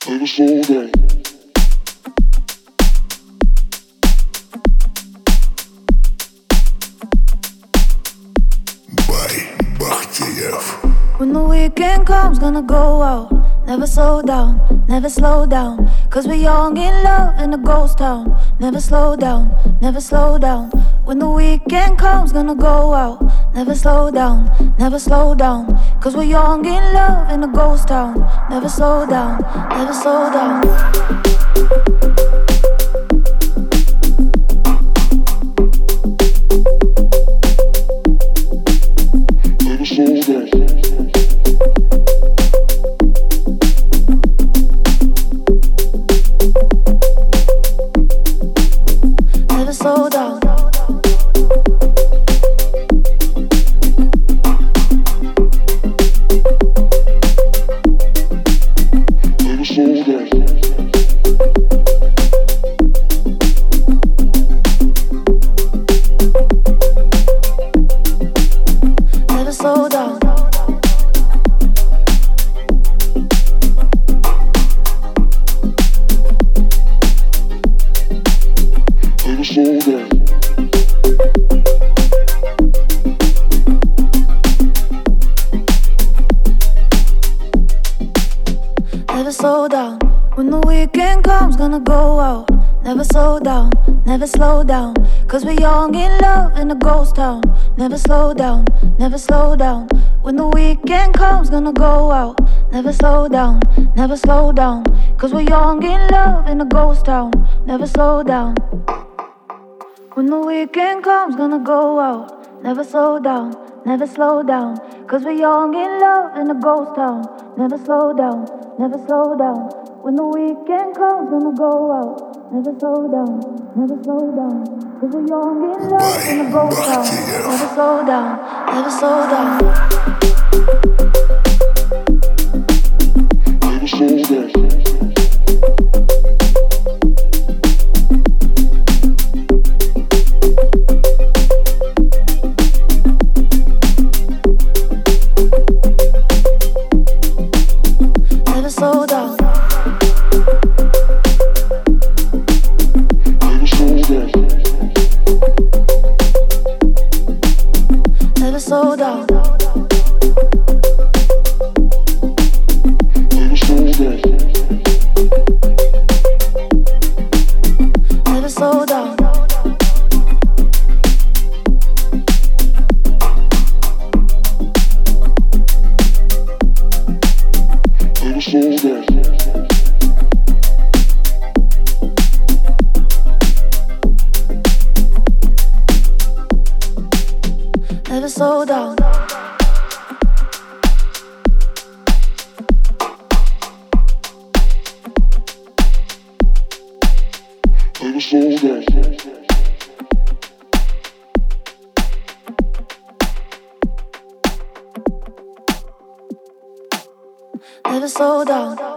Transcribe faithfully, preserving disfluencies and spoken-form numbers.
Never slow down. When the weekend comes, gonna go out. Never slow down, never slow down. Cause we're young in love in a ghost town. Never slow down, never slow down. When the weekend comes, gonna go out. Never slow down, never slow down. Cause we're young in love in a ghost town. Never slow down, never slow down. Never slow down. Never slow down. Never slow down. Never slow down. Never slow down. Never slow down. When the weekend comes, gonna go out. Never slow down, never slow down. Cause we're young in love in a ghost town. Never slow down, never slow down. When the weekend comes, gonna go out. Never slow down, never slow down. Cause we're young in love in a ghost town. Never slow down. When the weekend comes, gonna go out. Never slow down, never slow down. Cause we're young in love in a ghost town. Never slow down, never slow down. When the weekend comes, gonna go out. Never slow down, never slow down. Cause we're young in love in a ghost town. Never slow down, never slow down. Never slow down. Never slow down. Never slow down. Never slow down. Never slow down. Never slow down. Never slow down. Never slow down. Never slow down. Never slow down.